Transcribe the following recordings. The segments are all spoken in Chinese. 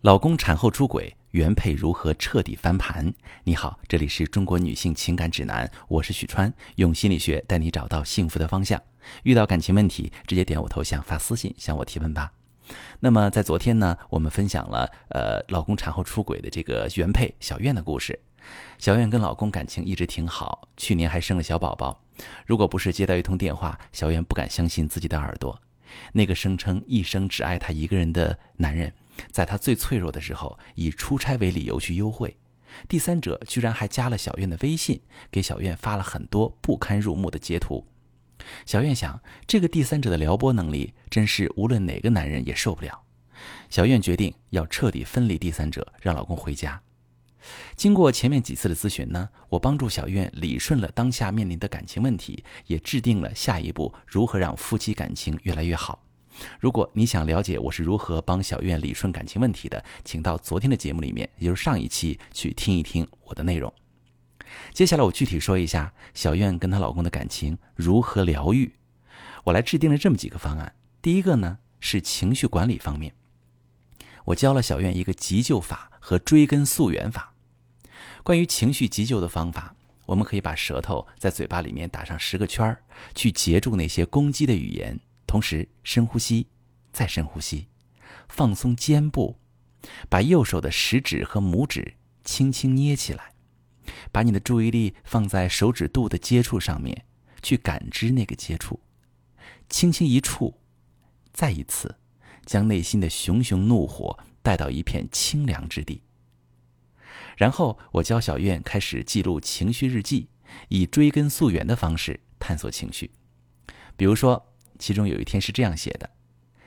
老公产后出轨，原配如何彻底翻盘？你好，这里是中国女性情感指南，我是许川，用心理学带你找到幸福的方向。遇到感情问题，直接点我头像发私信向我提问吧。那么在昨天呢，我们分享了老公产后出轨的这个原配小苑的故事。小苑跟老公感情一直挺好，去年还生了小宝宝。如果不是接到一通电话，小苑不敢相信自己的耳朵。那个声称一生只爱她一个人的男人，在她最脆弱的时候以出差为理由去幽会，第三者居然还加了小苑的微信，给小苑发了很多不堪入目的截图。小苑想，这个第三者的撩拨能力真是无论哪个男人也受不了。小苑决定要彻底分离第三者，让老公回家。经过前面几次的咨询呢，我帮助小苑理顺了当下面临的感情问题，也制定了下一步如何让夫妻感情越来越好。如果你想了解我是如何帮小苑理顺感情问题的，请到昨天的节目里面，也就是上一期去听一听我的内容。接下来我具体说一下小苑跟她老公的感情如何疗愈。我来制定了这么几个方案。第一个呢，是情绪管理方面。我教了小苑一个急救法和追根溯源法。关于情绪急救的方法，我们可以把舌头在嘴巴里面打上10个圈，去截住那些攻击的语言，同时深呼吸，再深呼吸，放松肩部，把右手的食指和拇指轻轻捏起来，把你的注意力放在手指肚的接触上面，去感知那个接触，轻轻一触，再一次将内心的熊熊怒火带到一片清凉之地。然后我教小苑开始记录情绪日记，以追根溯源的方式探索情绪。比如说，其中有一天是这样写的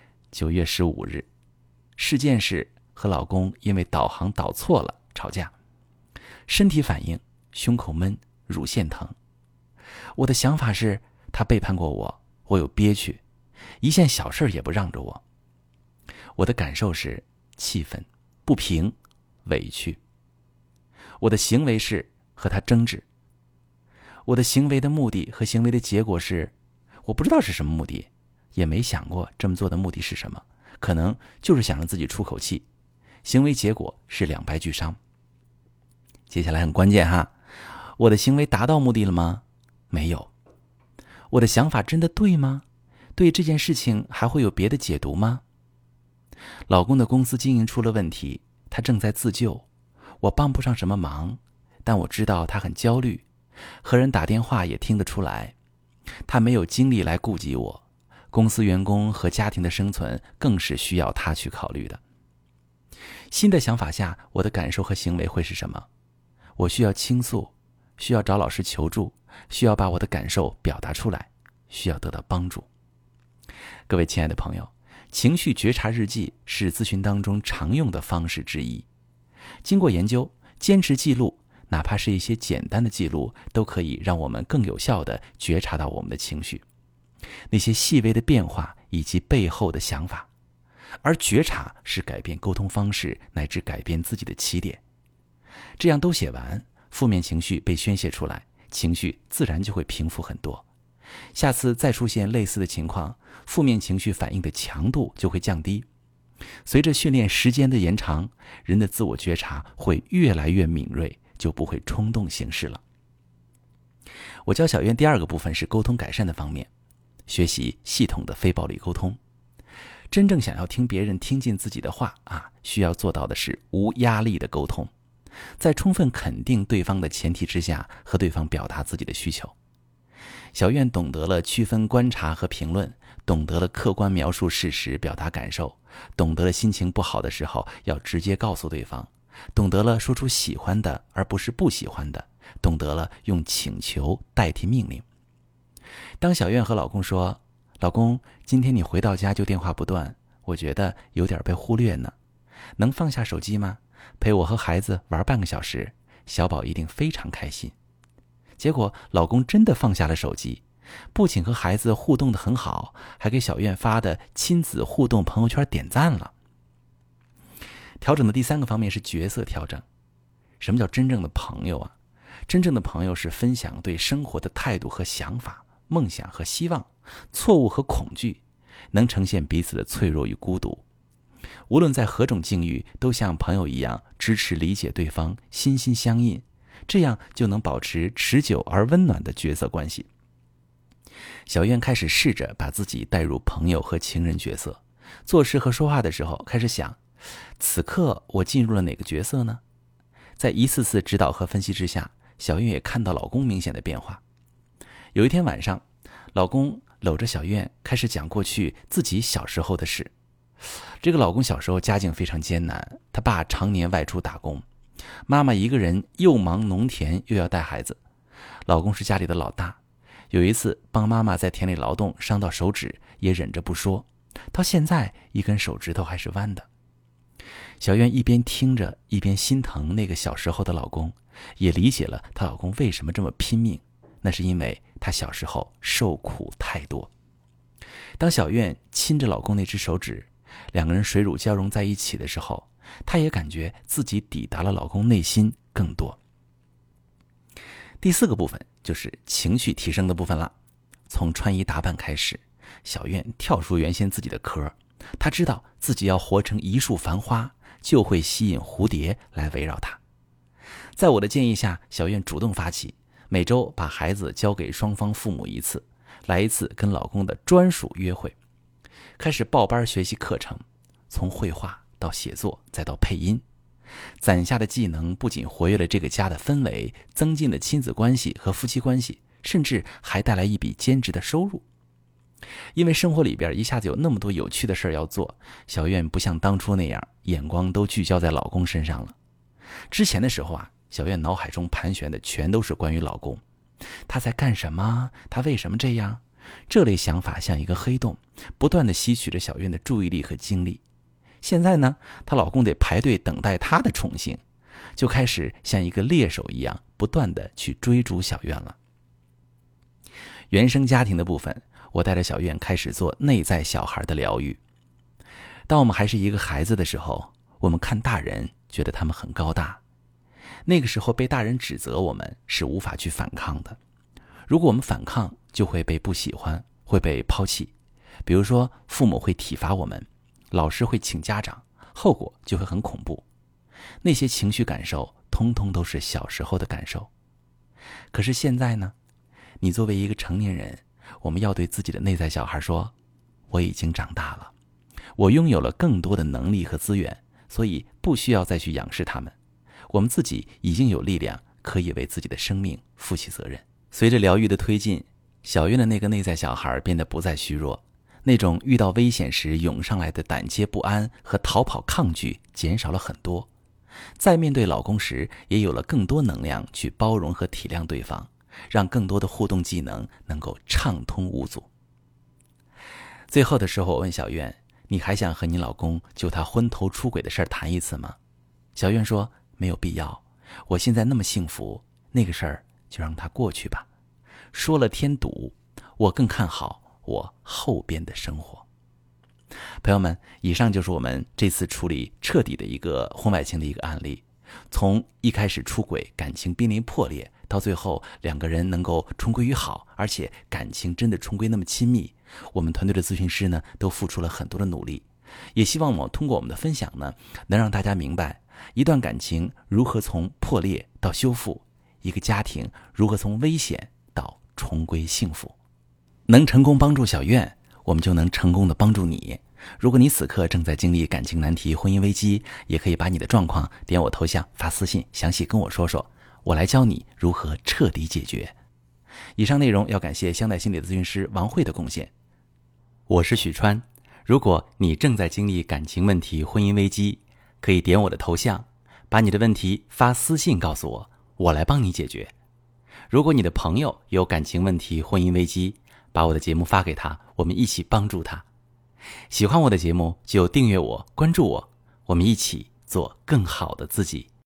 ：9月15日，事件是和老公因为导航导错了吵架，身体反应胸口闷，乳腺疼。我的想法是他背叛过我，我有憋屈，一件小事也不让着我。我的感受是气愤、不平、委屈。我的行为是和他争执。我的行为的目的和行为的结果是，我不知道是什么目的，也没想过这么做的目的是什么，可能就是想让自己出口气。行为结果是两败俱伤。接下来很关键哈，我的行为达到目的了吗？没有。我的想法真的对吗？对这件事情还会有别的解读吗？老公的公司经营出了问题，他正在自救，我帮不上什么忙，但我知道他很焦虑，和人打电话也听得出来，他没有精力来顾及我，公司员工和家庭的生存更是需要他去考虑的。新的想法下，我的感受和行为会是什么？我需要倾诉，需要找老师求助，需要把我的感受表达出来，需要得到帮助。各位亲爱的朋友，情绪觉察日记是咨询当中常用的方式之一。经过研究，坚持记录，哪怕是一些简单的记录，都可以让我们更有效地觉察到我们的情绪，那些细微的变化以及背后的想法。而觉察是改变沟通方式乃至改变自己的起点。这样都写完，负面情绪被宣泄出来，情绪自然就会平复很多。下次再出现类似的情况，负面情绪反应的强度就会降低。随着训练时间的延长，人的自我觉察会越来越敏锐，就不会冲动行事了。我教小苑第二个部分是沟通改善的方面，学习系统的非暴力沟通。真正想要听别人听进自己的话需要做到的是无压力的沟通，在充分肯定对方的前提之下，和对方表达自己的需求。小苑懂得了区分观察和评论，懂得了客观描述事实，表达感受，懂得了心情不好的时候要直接告诉对方，懂得了说出喜欢的而不是不喜欢的，懂得了用请求代替命令。当小苑和老公说，老公，今天你回到家就电话不断，我觉得有点被忽略呢，能放下手机吗？陪我和孩子玩半个小时，小宝一定非常开心。结果老公真的放下了手机，不仅和孩子互动得很好，还给小苑发的亲子互动朋友圈点赞了。调整的第三个方面是角色调整。什么叫真正的朋友啊？真正的朋友是分享对生活的态度和想法，梦想和希望，错误和恐惧，能呈现彼此的脆弱与孤独。 无论在何种境遇，都像朋友一样支持理解对方，心心相印，这样就能保持持久而温暖的角色关系。小苑开始试着把自己带入朋友和情人角色，做事和说话的时候开始想，此刻我进入了哪个角色呢？在一次次指导和分析之下，小苑也看到老公明显的变化。有一天晚上，老公搂着小苑开始讲过去自己小时候的事。这个老公小时候家境非常艰难，他爸常年外出打工，妈妈一个人又忙农田又要带孩子，老公是家里的老大。有一次帮妈妈在田里劳动伤到手指，也忍着不说，到现在一根手指头还是弯的。小苑一边听着一边心疼那个小时候的老公，也理解了她老公为什么这么拼命，那是因为她小时候受苦太多。当小苑亲着老公那只手指，两个人水乳交融在一起的时候，她也感觉自己抵达了老公内心更多。第4个部分就是情绪提升的部分了。从穿衣打扮开始，小苑跳出原先自己的壳，她知道自己要活成一束繁花，就会吸引蝴蝶来围绕她。在我的建议下，小苑主动发起，每周把孩子交给双方父母一次，来一次跟老公的专属约会，开始报班学习课程，从绘画到写作再到配音。攒下的技能不仅活跃了这个家的氛围，增进了亲子关系和夫妻关系，甚至还带来一笔兼职的收入。因为生活里边一下子有那么多有趣的事要做，小苑不像当初那样眼光都聚焦在老公身上了。之前的时候小苑脑海中盘旋的全都是关于老公，他在干什么，他为什么这样，这类想法像一个黑洞，不断地吸取着小苑的注意力和精力。现在呢，她老公得排队等待她的宠幸，就开始像一个猎手一样不断地去追逐小苑了。原生家庭的部分，我带着小苑开始做内在小孩的疗愈。当我们还是一个孩子的时候，我们看大人觉得他们很高大，那个时候被大人指责我们是无法去反抗的。如果我们反抗，就会被不喜欢，会被抛弃。比如说父母会体罚我们，老师会请家长，后果就会很恐怖。那些情绪感受通通都是小时候的感受。可是现在呢，你作为一个成年人，我们要对自己的内在小孩说，我已经长大了，我拥有了更多的能力和资源，所以不需要再去仰视他们。我们自己已经有力量，可以为自己的生命负起责任。随着疗愈的推进，小苑的那个内在小孩变得不再虚弱，那种遇到危险时涌上来的胆怯不安和逃跑抗拒减少了很多。在面对老公时，也有了更多能量去包容和体谅对方，让更多的互动技能能够畅通无阻。最后的时候，我问小苑，你还想和你老公就他昏头出轨的事儿谈一次吗？小苑说，没有必要，我现在那么幸福，那个事儿就让它过去吧。说了添堵，我更看好我后边的生活。朋友们，以上就是我们这次处理彻底的一个婚外情的一个案例。从一开始出轨，感情濒临破裂，到最后两个人能够重归于好，而且感情真的重归那么亲密，我们团队的咨询师呢都付出了很多的努力。也希望我通过我们的分享呢，能让大家明白一段感情如何从破裂到修复，一个家庭如何从危险到重归幸福。能成功帮助小苑，我们就能成功的帮助你。如果你此刻正在经历感情难题、婚姻危机，也可以把你的状况点我头像发私信，详细跟我说说，我来教你如何彻底解决。以上内容要感谢香奈心理咨询师王慧的贡献。我是许川，如果你正在经历感情问题、婚姻危机，可以点我的头像，把你的问题发私信告诉我，我来帮你解决。如果你的朋友有感情问题、婚姻危机，把我的节目发给他，我们一起帮助他。喜欢我的节目就订阅我、关注我，我们一起做更好的自己。